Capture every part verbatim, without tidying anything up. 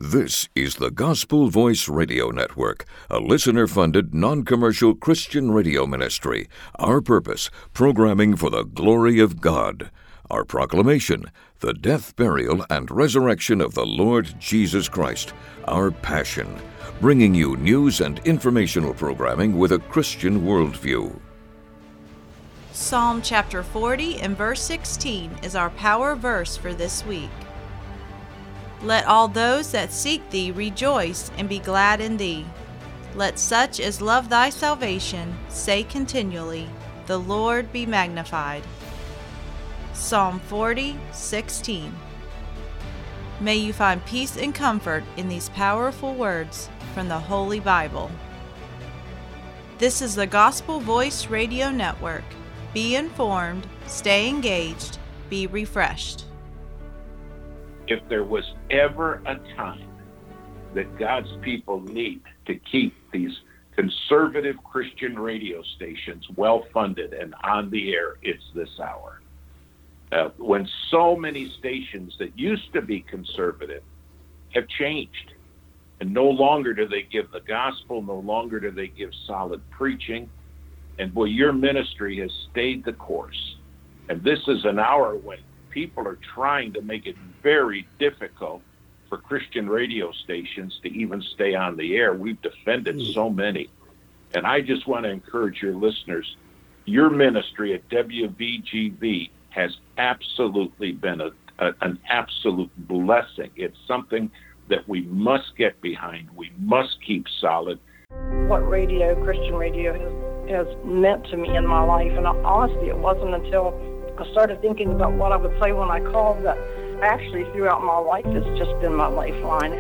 This is the Gospel Voice Radio Network, a listener-funded, non-commercial Christian radio ministry. Our purpose, programming for the glory of God. Our proclamation, the death, burial, and resurrection of the Lord Jesus Christ. Our passion, bringing you news and informational programming with a Christian worldview. Psalm chapter forty and verse sixteen is our power verse for this week. Let all those that seek thee rejoice and be glad in thee. Let such as love thy salvation say continually, the Lord be magnified. Psalm forty, sixteen. May you find peace and comfort in these powerful words from the Holy Bible. This is the Gospel Voice Radio Network. Be informed, stay engaged, be refreshed. If there was ever a time that God's people need to keep these conservative Christian radio stations well-funded and on the air, it's this hour. Uh, when so many stations that used to be conservative have changed, and no longer do they give the gospel, no longer do they give solid preaching, and boy, your ministry has stayed the course. And this is an hour when people are trying to make it very difficult for Christian radio stations to even stay on the air. We've defended so many. And I just want to encourage your listeners, your ministry at W V G V has absolutely been a, a, an absolute blessing. It's something that we must get behind. We must keep solid. What radio, Christian radio, has, has meant to me in my life. And honestly, it wasn't until I started thinking about what I would say when I called that actually throughout my life it's just been my lifeline.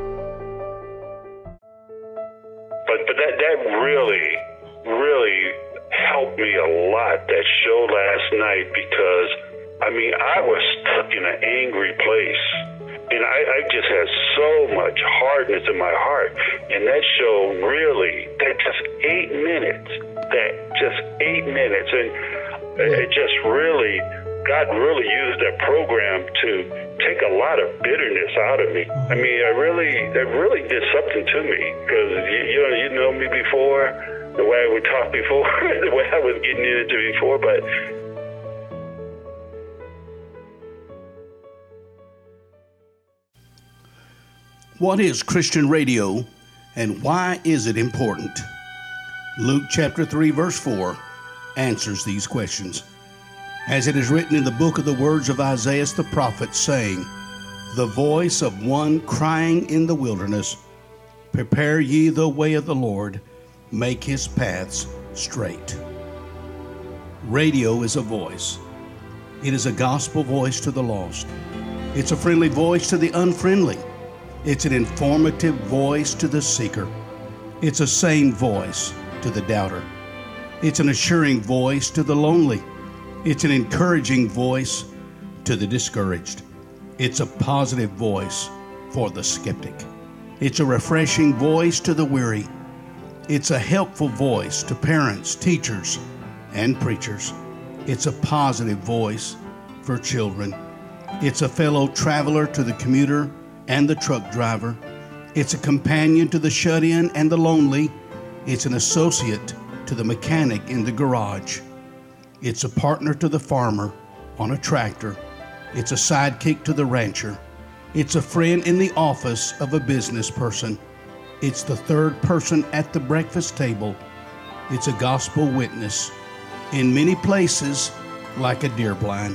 But but that, that really, really helped me a lot, that show last night, because, I mean, I was stuck in an angry place. And I, I just had so much hardness in my heart. And that show really, that just eight minutes, that just eight minutes. And it just really, God really used that program to take a lot of bitterness out of me. I mean, I really, it really did something to me, because you, you know, you know me before, the way I would talk before, the way I was getting into before, but what is Christian radio, and why is it important? Luke chapter three, verse four answers these questions. As it is written in the book of the words of Isaiah the prophet, saying, the voice of one crying in the wilderness, prepare ye the way of the Lord, make his paths straight. Radio is a voice. It is a gospel voice to the lost. It's a friendly voice to the unfriendly. It's an informative voice to the seeker. It's a sane voice to the doubter. It's an assuring voice to the lonely. It's an encouraging voice to the discouraged. It's a positive voice for the skeptic. It's a refreshing voice to the weary. It's a helpful voice to parents, teachers, and preachers. It's a positive voice for children. It's a fellow traveler to the commuter and the truck driver. It's a companion to the shut-in and the lonely. It's an associate to the mechanic in the garage. It's a partner to the farmer on a tractor. It's a sidekick to the rancher. It's a friend in the office of a business person. It's the third person at the breakfast table. It's a gospel witness in many places, like a deer blind.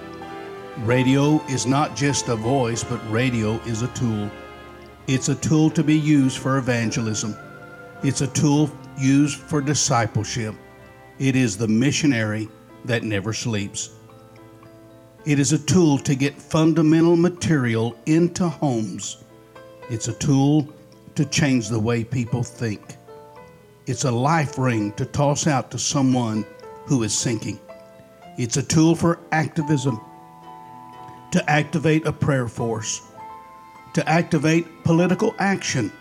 Radio is not just a voice, but radio is a tool. It's a tool to be used for evangelism. It's a tool used for discipleship. It is the missionary that never sleeps. It is a tool to get fundamental material into homes. It's a tool to change the way people think. It's a life ring to toss out to someone who is sinking. It's a tool for activism, to activate a prayer force, to activate political action,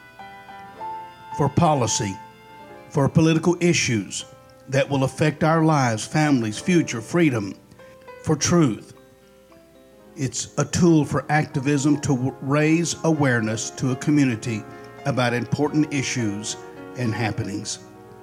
for policy, for political issues that will affect our lives, families, future, freedom, for truth. It's a tool for activism to w- raise awareness to a community about important issues and happenings.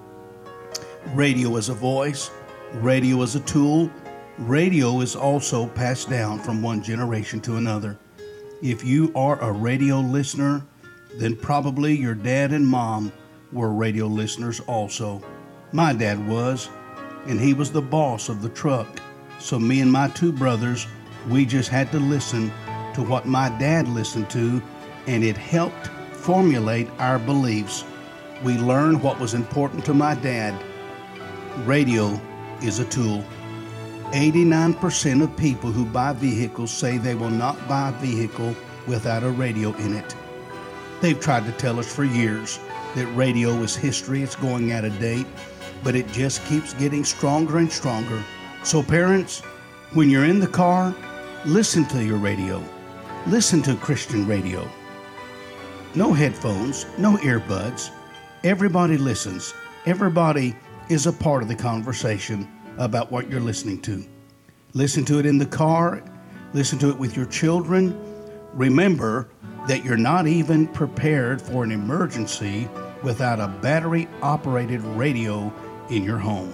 Radio is a voice. Radio is a tool. Radio is also passed down from one generation to another. If you are a radio listener, then probably your dad and mom were radio listeners also. My dad was, and he was the boss of the truck. So me and my two brothers, we just had to listen to what my dad listened to, and it helped formulate our beliefs. We learned what was important to my dad. Radio is a tool. eighty-nine percent of people who buy vehicles say they will not buy a vehicle without a radio in it. They've tried to tell us for years that radio is history, it's going out of date, but it just keeps getting stronger and stronger. So parents, when you're in the car, listen to your radio. Listen to Christian radio. No headphones, no earbuds. Everybody listens. Everybody is a part of the conversation about what you're listening to. Listen to it in the car. Listen to it with your children. Remember that you're not even prepared for an emergency without a battery-operated radio in your home.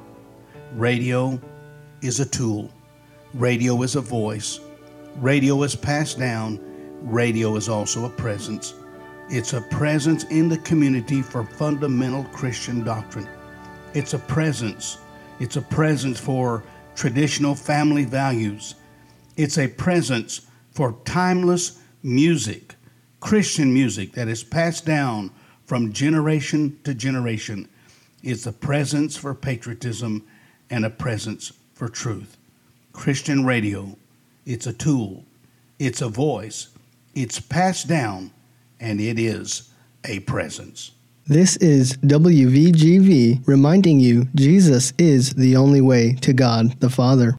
Radio is a tool. Radio is a voice. Radio is passed down. Radio is also a presence. It's a presence in the community for fundamental Christian doctrine. It's a presence. It's a presence for traditional family values. It's a presence for timeless music, Christian music that is passed down from generation to generation. It's a presence for patriotism and a presence for truth. Christian radio, it's a tool, it's a voice, it's passed down, and it is a presence. This is W V G V reminding you Jesus is the only way to God the Father.